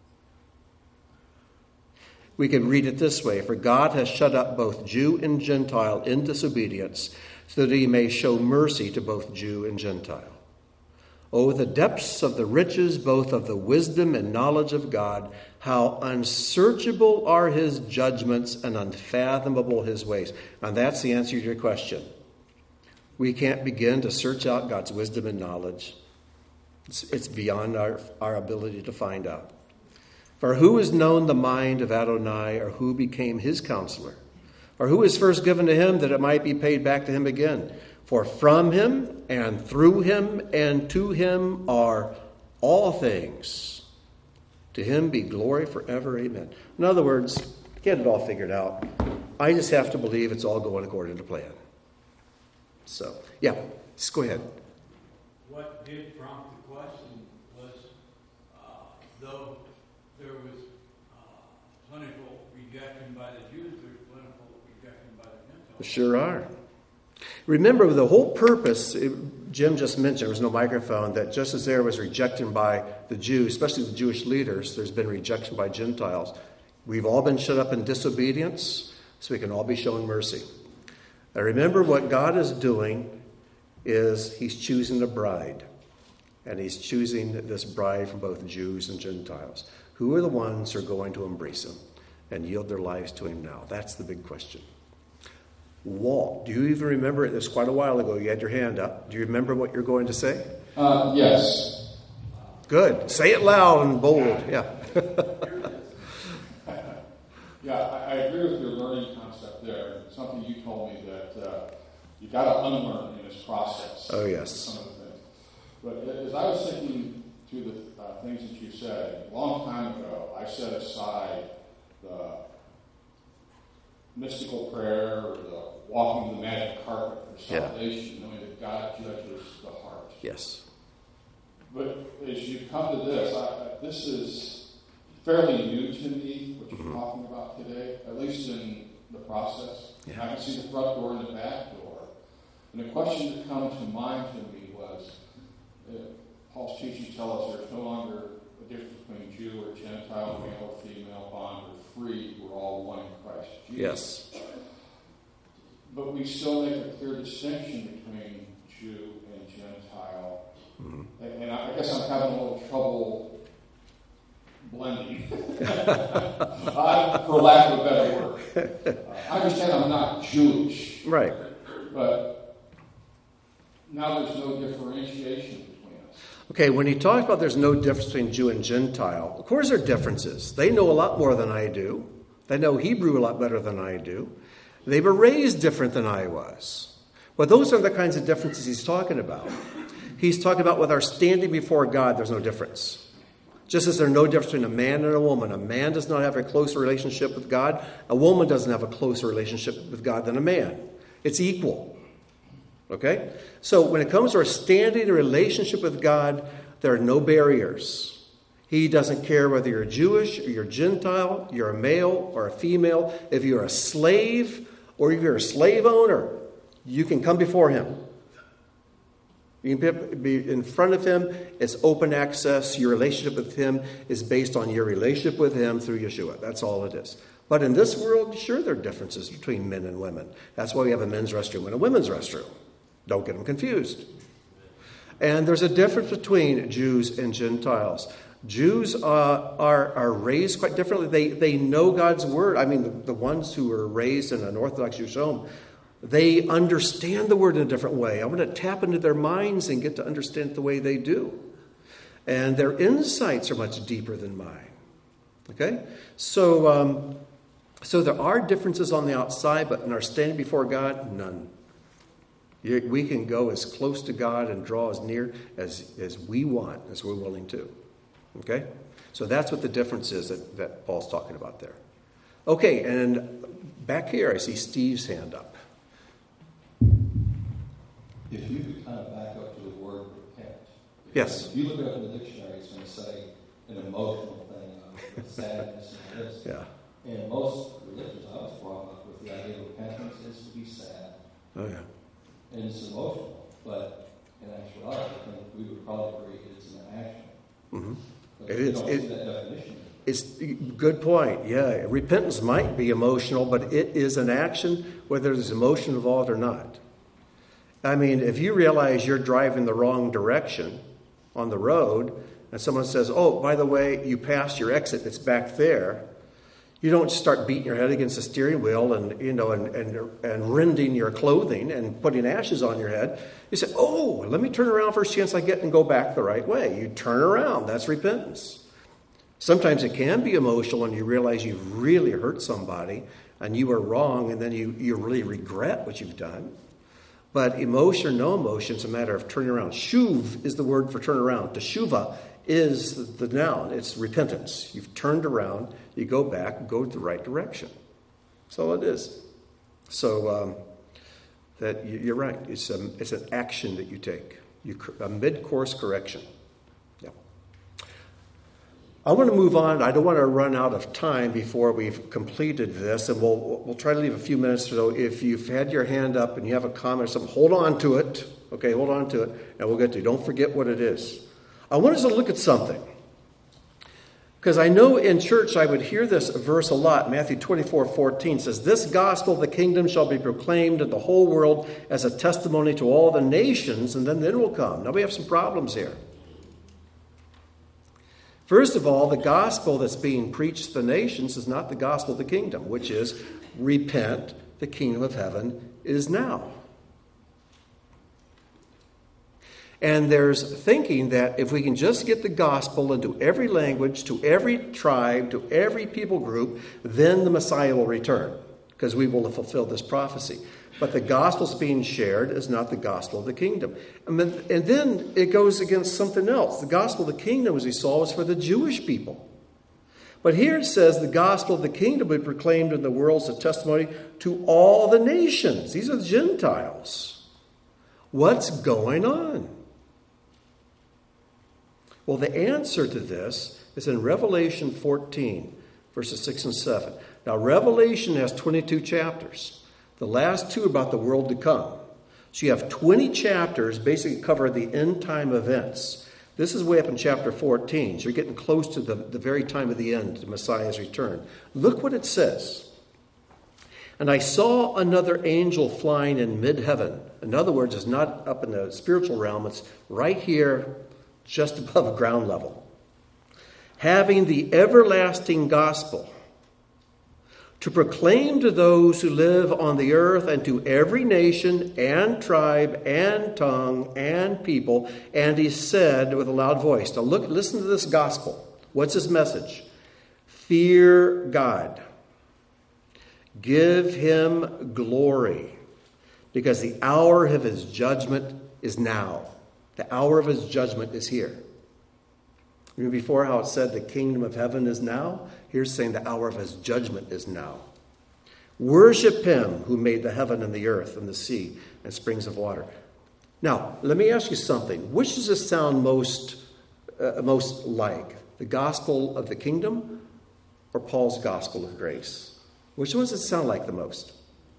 We can read it this way. For God has shut up both Jew and Gentile in disobedience, so that he may show mercy to both Jew and Gentile. Oh, the depths of the riches, both of the wisdom and knowledge of God. How unsearchable are his judgments and unfathomable his ways. And that's the answer to your question. We can't begin to search out God's wisdom and knowledge. It's, it's beyond our, our ability to find out. For who has known the mind of Adonai, or who became his counselor? Or who is first given to him that it might be paid back to him again? For from him and through him and to him are all things. To him be glory forever. Amen. In other words, get it all figured out. I just have to believe it's all going according to plan. So, yeah, just go ahead. What did prompt the question was, uh, though there was uh, plentiful rejection by the Jews, there's plentiful rejection by the Gentiles. Sure are. Remember, the whole purpose, Jim just mentioned, there was no microphone, that just as there was rejection by the Jews, especially the Jewish leaders, there's been rejection by Gentiles. We've all been shut up in disobedience, so we can all be shown mercy. Now remember, what God is doing is he's choosing a bride. And he's choosing this bride from both Jews and Gentiles. Who are the ones who are going to embrace him? and yield their lives to him now? That's the big question. Walt, do you even remember it? This was quite a while ago. You had your hand up. Do you remember what you're going to say? Uh, yes. Good. Say it loud and bold. Yeah. Yeah, I, I agree with your learning concept there. Something you told me that uh, you got to unlearn in this process. Oh, yes. Some of the things. But as I was thinking through the uh, things that you said, a long time ago, I set aside the mystical prayer or the walking the magic carpet for salvation, yeah. knowing that God judges the heart. Yes. But as you come to this, I, this is fairly new to me, what you're mm-hmm. talking about today, at least in the process. Yeah. I can see the front door and the back door. And the question that comes to mind to me was, uh, Paul's teaching tells us there's no longer a difference between Jew or Gentile, male or female, bond or free. We're all one in Christ Jesus. Yes. But we still make a clear distinction between Jew and Gentile. Mm-hmm. And, and I guess I'm having a little trouble blending, uh, for lack of a better word. Uh, I understand I'm not Jewish. Right. But now there's no differentiation between us. Okay, when he talks about there's no difference between Jew and Gentile, of course there are differences. They know a lot more than I do. They know Hebrew a lot better than I do. They were raised different than I was. But those are the kinds of differences he's talking about. He's talking about with our standing before God, there's no difference. Just as there's no difference between a man and a woman. A man does not have a closer relationship with God. A woman doesn't have a closer relationship with God than a man. It's equal. Okay? So when it comes to our standing in relationship with God, there are no barriers. He doesn't care whether you're Jewish or you're Gentile, you're a male or a female. If you're a slave or if you're a slave owner, you can come before him. You can be in front of him. It's open access. Your relationship with him is based on your relationship with him through Yeshua. That's all it is. But in this world, sure, there are differences between men and women. That's why we have a men's restroom and a women's restroom. Don't get them confused. And there's a difference between Jews and Gentiles. Jews uh, are, are raised quite differently. They, they know God's word. I mean, the, the ones who were raised in an Orthodox Jewish home, they understand the word in a different way. I'm going to tap into their minds and get to understand it the way they do. And their insights are much deeper than mine. Okay? So, um, so there are differences on the outside, but in our standing before God, none. We can go as close to God and draw as near as, as we want, as we're willing to. Okay? So that's what the difference is that, that Paul's talking about there. Okay, and back here I see Steve's hand up. If you could kind of back up to the word repent. Yes. If you look it up in the dictionary, it's going to say an emotional thing, of sadness and this. Yeah. And most religions I was brought up with, the idea of repentance is to be sad. Oh, yeah. And it's emotional. But in actuality, I think we would probably agree it's an action. Mm-hmm. But it you is. don't It, see that definition. It's good point. Yeah, repentance might be emotional, but it is an action, whether there's emotion involved or not. I mean, if you realize you're driving the wrong direction on the road, and someone says, "Oh, by the way, you passed your exit; it's back there," you don't start beating your head against the steering wheel and you know and and and rending your clothing and putting ashes on your head. You say, "Oh, let me turn around first chance I get and go back the right way." You turn around. That's repentance. Sometimes it can be emotional when you realize you've really hurt somebody and you were wrong, and then you, you really regret what you've done. But emotion or no emotion, it's a matter of turning around. Shuv is the word for turn around. Teshuva is the noun. It's repentance. You've turned around, you go back, go the right direction. That's all it is. So um, that you're right. It's a, it's an action that you take. You, a mid-course correction. Yeah. I want to move on. I don't want to run out of time before we've completed this, and we'll we'll try to leave a few minutes. So if you've had your hand up and you have a comment or something, hold on to it. Okay, hold on to it, and we'll get to it. Don't forget what it is. I want us to look at something. Because I know in church I would hear this verse a lot. Matthew twenty-four fourteen says, "This gospel of the kingdom shall be proclaimed in the whole world as a testimony to all the nations, and then then will come." Now we have some problems here. First of all, the gospel that's being preached to the nations is not the gospel of the kingdom, which is repent, the kingdom of heaven is now. And there's thinking that if we can just get the gospel into every language, to every tribe, to every people group, then the Messiah will return, because we will have fulfilled this prophecy. But the gospel's being shared is not the gospel of the kingdom. And then it goes against something else. The gospel of the kingdom, as we saw, was for the Jewish people. But here it says the gospel of the kingdom will be proclaimed in the world as a testimony to all the nations. These are the Gentiles. What's going on? Well, the answer to this is in Revelation fourteen, verses six and seven. Now, Revelation has twenty-two chapters. The last two are about the world to come. So you have twenty chapters basically cover the end time events. This is way up in chapter fourteen. So you're getting close to the, the very time of the end, the Messiah's return. Look what it says. And I saw another angel flying in mid-heaven. In other words, it's not up in the spiritual realm. It's right here, just above ground level, having the everlasting gospel to proclaim to those who live on the earth and to every nation and tribe and tongue and people. And he said with a loud voice, now look, listen to this gospel. What's his message? Fear God. Give him glory, because the hour of his judgment is now. The hour of his judgment is here. Remember before how it said the kingdom of heaven is now? Here's saying the hour of his judgment is now. Worship him who made the heaven and the earth and the sea and springs of water. Now, let me ask you something. Which does this sound most, uh, most like? The gospel of the kingdom or Paul's gospel of grace? Which one does it sound like the most?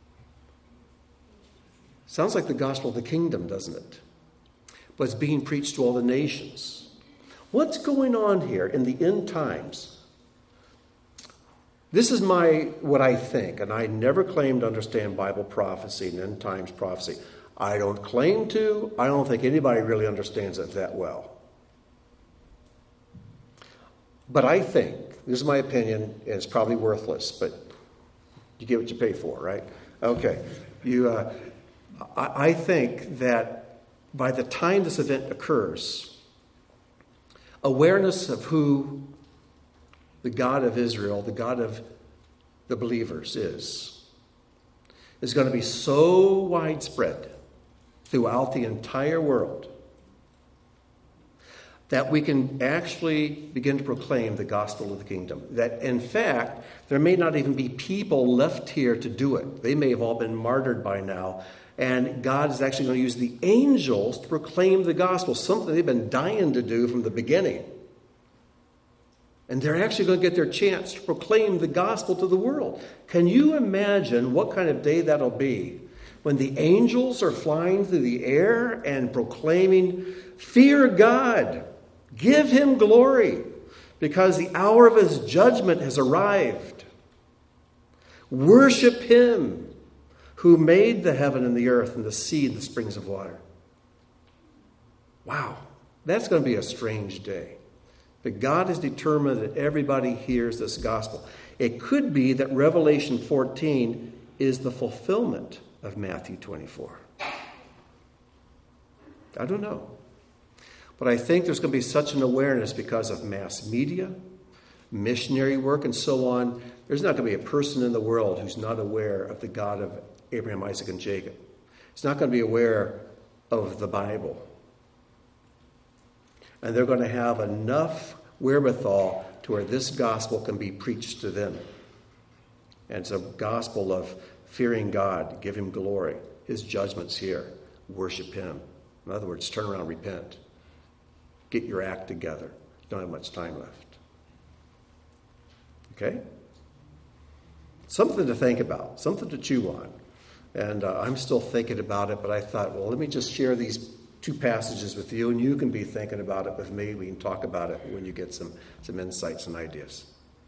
Sounds like the gospel of the kingdom, doesn't it? But it's being preached to all the nations. What's going on here in the end times? This is my what I think, and I never claim to understand Bible prophecy and end times prophecy. I don't claim to. I don't think anybody really understands it that well. But I think, this is my opinion, and it's probably worthless, but you get what you pay for, right? Okay. You, uh, I, I think that by the time this event occurs, awareness of who the God of Israel, the God of the believers is, is going to be so widespread throughout the entire world that we can actually begin to proclaim the gospel of the kingdom. That, in fact, there may not even be people left here to do it. They may have all been martyred by now. And God is actually going to use the angels to proclaim the gospel, something they've been dying to do from the beginning. And they're actually going to get their chance to proclaim the gospel to the world. Can you imagine what kind of day that'll be when the angels are flying through the air and proclaiming, fear God, give him glory, because the hour of his judgment has arrived. Worship him who made the heaven and the earth and the sea and the springs of water. Wow, that's going to be a strange day. But God has determined that everybody hears this gospel. It could be that Revelation fourteen is the fulfillment of Matthew twenty-four. I don't know. But I think there's going to be such an awareness because of mass media, missionary work, and so on. There's not going to be a person in the world who's not aware of the God of Abraham, Isaac, and Jacob. He's not going to be aware of the Bible. And they're going to have enough wherewithal to where this gospel can be preached to them. And it's a gospel of fearing God, give him glory. His judgment's here. Worship him. In other words, turn around, repent. Get your act together. You don't have much time left. Okay? Something to think about. Something to chew on. And uh, I'm still thinking about it, but I thought, well, let me just share these two passages with you, and you can be thinking about it with me. We can talk about it when you get some, some insights and ideas.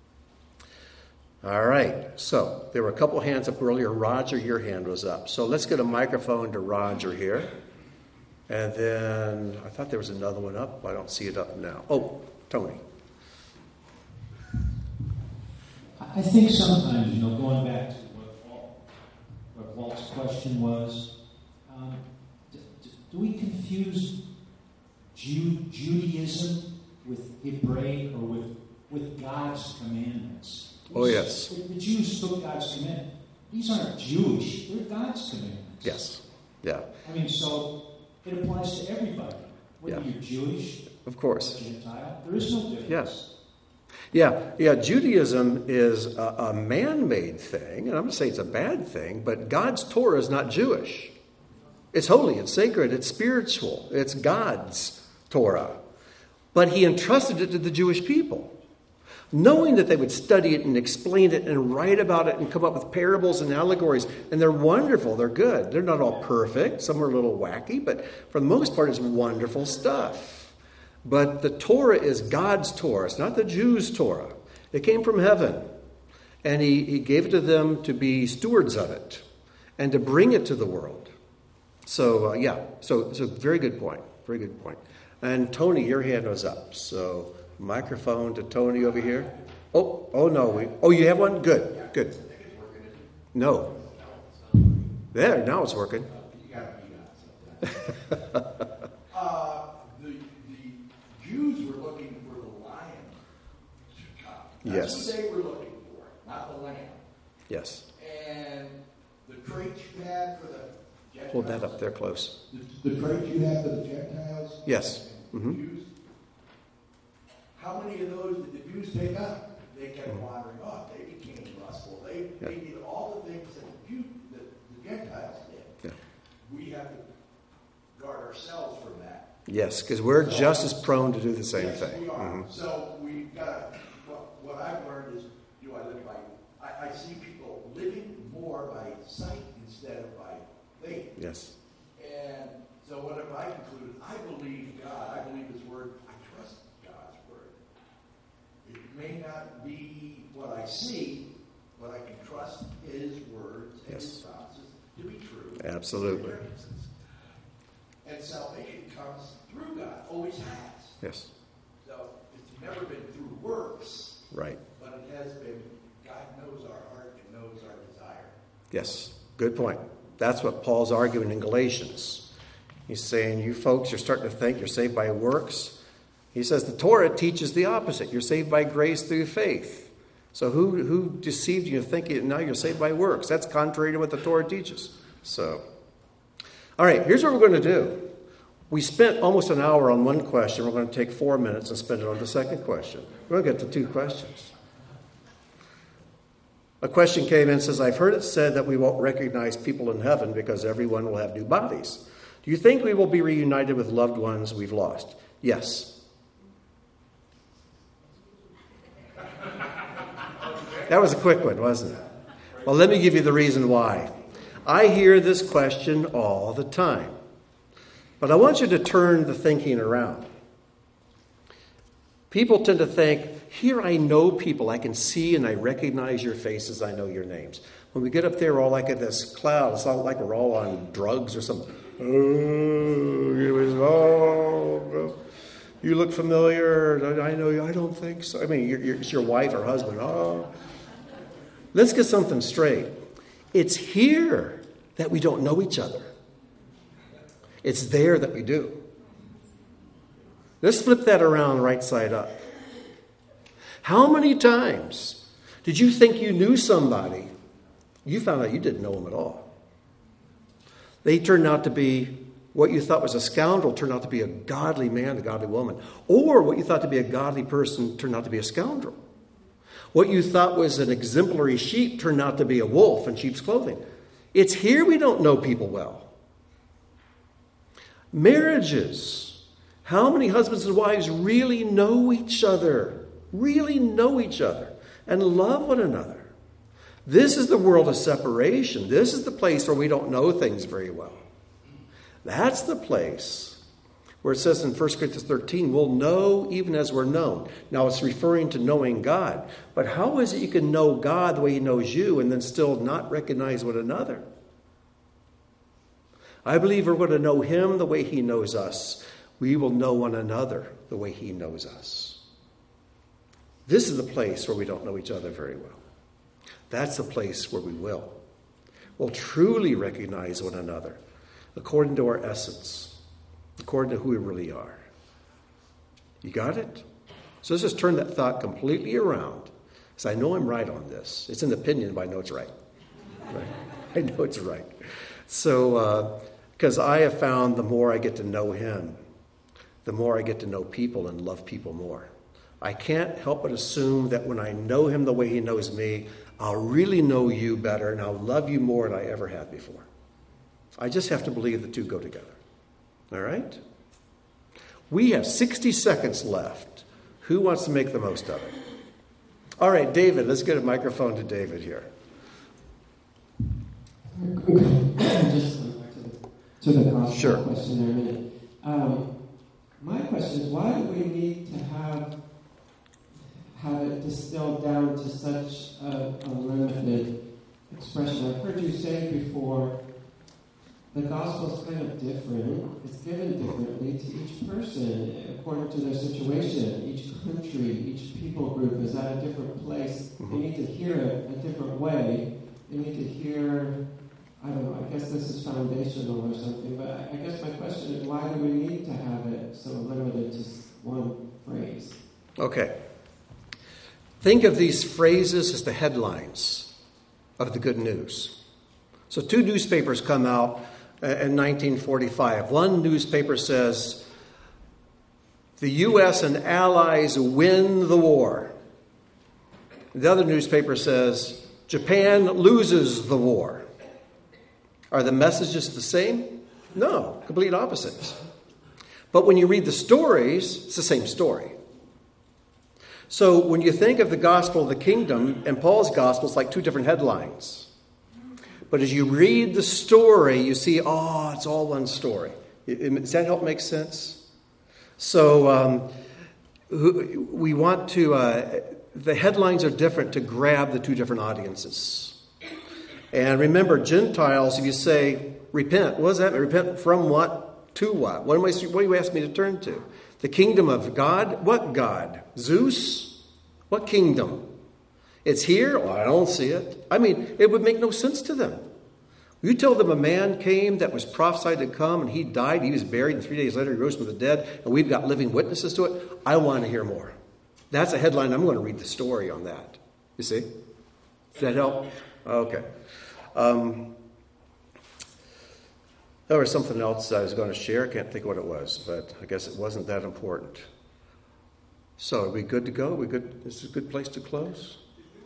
All right. So there were a couple hands up earlier. Roger, your hand was up. So let's get a microphone to Roger here. And then I thought there was another one up. I don't see it up now. Oh, Tony. I think sometimes, you know, going back to what Walt, what Walt's question was, um, do, do we confuse Jew, Judaism with Hebraic or with, with God's commandments? Oh, yes. The, the Jews took God's commandments. These aren't Jewish. They're God's commandments. Yes. Yeah. I mean, so it applies to everybody. Whether Yeah. you're Jewish Of course. or Gentile, there is no difference. Yes. Yeah, yeah, Judaism is a, a man-made thing, and I'm going to say it's a bad thing, but God's Torah is not Jewish. It's holy, it's sacred, it's spiritual, it's God's Torah. But he entrusted it to the Jewish people, knowing that they would study it and explain it and write about it and come up with parables and allegories, and they're wonderful, they're good. They're not all perfect, some are a little wacky, but for the most part it's wonderful stuff. But the Torah is God's Torah. It's not the Jews' Torah. It came from heaven. And he, he gave it to them to be stewards of it and to bring it to the world. So, uh, yeah, so it's a very good point. Very good point. And Tony, your hand was up. So, microphone to Tony over here. Oh, oh no. We, oh, you have one? Good, good. No. There, now it's working. Jews were looking for the lion to come. That's Yes. what they were looking for, not the lamb. Yes. And the traits you had for the Gentiles. Hold that up there close. The, the traits you had for the Gentiles. Yes. And Mhm. the Jews. How many of those did the Jews take up? They kept wandering off. They became lustful. They, Yeah. they did all the things that the, Jew, that the Gentiles did. Yeah. We have to guard ourselves from that. Yes, because we're just as prone to do the same Yes, thing. we are. Mhm. So we've got to, what, what I've learned is, do I live by, I, I see people living more by sight instead of by faith. Yes. And so what have I concluded? I believe God. I believe His Word. I trust God's Word. It may not be what I see, but I can trust His words and Yes. His promises to be true. Absolutely. And salvation comes through God, always has. Yes. So it's never been through works, Right. but it has been, God knows our heart and knows our desire. Yes. Good point. That's what Paul's arguing in Galatians. He's saying, you folks, you're starting to think you're saved by works. He says the Torah teaches the opposite. You're saved by grace through faith. So who, who deceived you to think now you're saved by works? That's contrary to what the Torah teaches. So, all right, here's what we're going to do. We spent almost an hour on one question. We're going to take four minutes and spend it on the second question. We're going to get to two questions. A question came in and says, I've heard it said that we won't recognize people in heaven because everyone will have new bodies. Do you think we will be reunited with loved ones we've lost? Yes. That was a quick one, wasn't it? Well, let me give you the reason why. I hear this question all the time. But I want you to turn the thinking around. People tend to think, here I know people. I can see and I recognize your faces. I know your names. When we get up there, we're all like in this cloud. It's not like we're all on drugs or something. Oh, it was, oh, you look familiar. I know you. I don't think so. I mean, you're, you're, it's your wife or husband. Oh. Let's get something straight. It's here that we don't know each other. It's there that we do. Let's flip that around right side up. How many times did you think you knew somebody? You found out you didn't know them at all. They turned out to be what you thought was a scoundrel turned out to be a godly man, a godly woman. Or what you thought to be a godly person turned out to be a scoundrel. What you thought was an exemplary sheep turned out to be a wolf in sheep's clothing. It's here we don't know people well. Marriages. How many husbands and wives really know each other? Really know each other and love one another? This is the world of separation. This is the place where we don't know things very well. That's the place where it says in First Corinthians thirteen, we'll know even as we're known. Now it's referring to knowing God. But how is it you can know God the way He knows you and then still not recognize one another? I believe we're going to know Him the way He knows us. We will know one another the way He knows us. This is the place where we don't know each other very well. That's the place where we will. We'll truly recognize one another according to our essence, according to who we really are. You got it? So let's just turn that thought completely around. Because I know I'm right on this. It's an opinion, but I know it's right. Right? I know it's right. So, because uh, I have found the more I get to know him, the more I get to know people and love people more. I can't help but assume that when I know him the way he knows me, I'll really know you better and I'll love you more than I ever have before. I just have to believe the two go together. All right? We have sixty seconds left. Who wants to make the most of it? All right, David, let's get a microphone to David here. Just to the gospel Sure. question there a minute. Um, my question is, why do we need to have have it distilled down to such a, a limited expression? I've heard you say before, the gospel is kind of different. It's given differently to each person according to their situation. Each country, each people group is at a different place. They need to hear it a different way. They need to hear, I don't know, I guess this is foundational or something, but I guess my question is, why do we need to have it so limited to one phrase? Okay. Think of these phrases as the headlines of the good news. So two newspapers come out in nineteen forty-five. One newspaper says, the U S and allies win the war. The other newspaper says, Japan loses the war. Are the messages the same? No, complete opposites. But when you read the stories, it's the same story. So when you think of the gospel of the kingdom and Paul's gospel, it's like two different headlines. But as you read the story, you see, oh, it's all one story. Does that help make sense? So um, we want to, uh, the headlines are different to grab the two different audiences. And remember, Gentiles, if you say, repent, what does that mean? Repent from what to what? What, am I, what do you ask me to turn to? The kingdom of God? What God? Zeus? What kingdom? It's here? Well, I don't see it. I mean, it would make no sense to them. You tell them a man came that was prophesied to come and he died, he was buried, and three days later he rose from the dead, and we've got living witnesses to it. I want to hear more. That's a headline. I'm going to read the story on that. You see? Does that help? Okay. Um, there was something else I was going to share. I can't think what it was, but I guess it wasn't that important. So are we good to go? Are we good? This is a good place to close?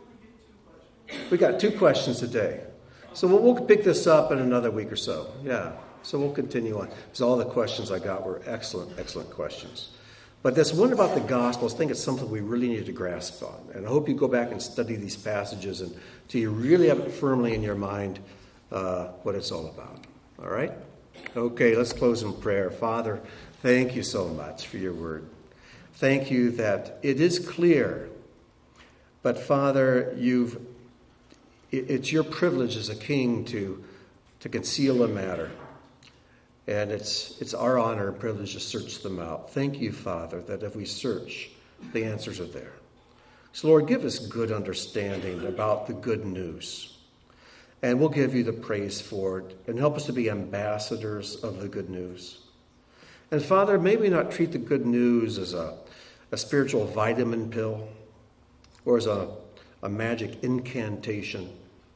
We got two questions today. So we'll, we'll pick this up in another week or so. Yeah. So we'll continue on. Because all the questions I got were excellent, excellent questions. But this one about the Gospels, I think it's something we really need to grasp on. And I hope you go back and study these passages until you really have it firmly in your mind uh, what it's all about. All right? Okay, let's close in prayer. Father, thank you so much for your word. Thank you that it is clear. But Father, you've it's your privilege as a king to, to conceal a matter. And it's it's our honor and privilege to search them out. Thank you, Father, that if we search, the answers are there. So, Lord, give us good understanding about the good news. And we'll give you the praise for it. And help us to be ambassadors of the good news. And, Father, may we not treat the good news as a, a spiritual vitamin pill or as a a magic incantation.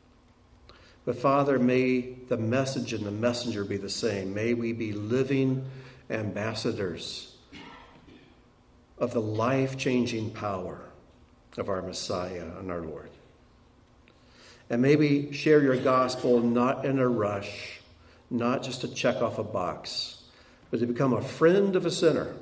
But Father, may the message and the messenger be the same. May we be living ambassadors of the life-changing power of our Messiah and our Lord. And may we share your gospel not in a rush, not just to check off a box, but to become a friend of a sinner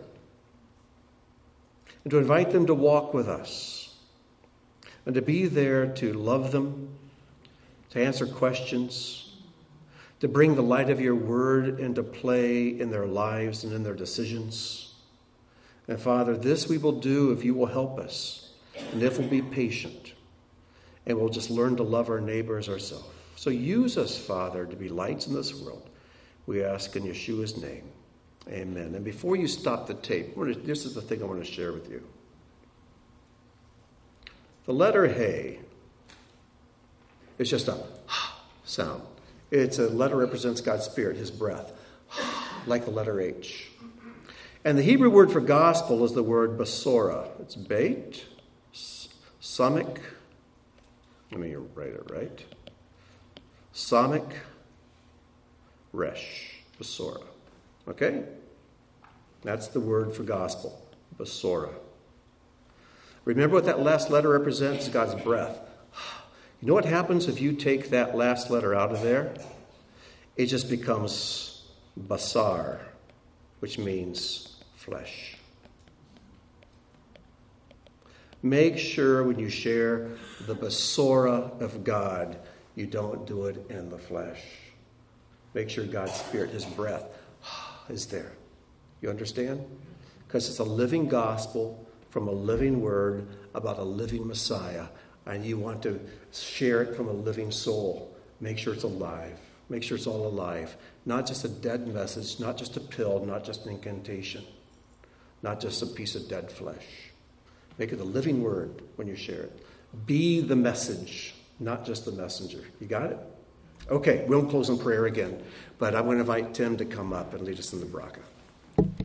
and to invite them to walk with us. And to be there to love them, to answer questions, to bring the light of your word into play in their lives and in their decisions. And Father, this we will do if you will help us, and if we'll be patient, and we'll just learn to love our neighbor as ourselves. So use us, Father, to be lights in this world. We ask in Yeshua's name. Amen. And before you stop the tape, this is the thing I want to share with you. The letter Hey It's just a sound. It's a letter represents God's Spirit, His breath, like the letter H. And the Hebrew word for gospel is the word basora. It's bait, samik. Let me write it right. Samik, resh, basora. Okay? That's the word for gospel, basora. Remember what that last letter represents? God's breath. You know what happens if you take that last letter out of there? It just becomes basar, which means flesh. Make sure when you share the basora of God, you don't do it in the flesh. Make sure God's Spirit, His breath, is there. You understand? Because it's a living gospel from a living word about a living Messiah. And you want to share it from a living soul. Make sure it's alive. Make sure it's all alive. Not just a dead message, not just a pill, not just an incantation, not just a piece of dead flesh. Make it a living word when you share it. Be the message, not just the messenger. You got it? Okay, we'll close in prayer again. But I want to invite Tim to come up and lead us in the bracha.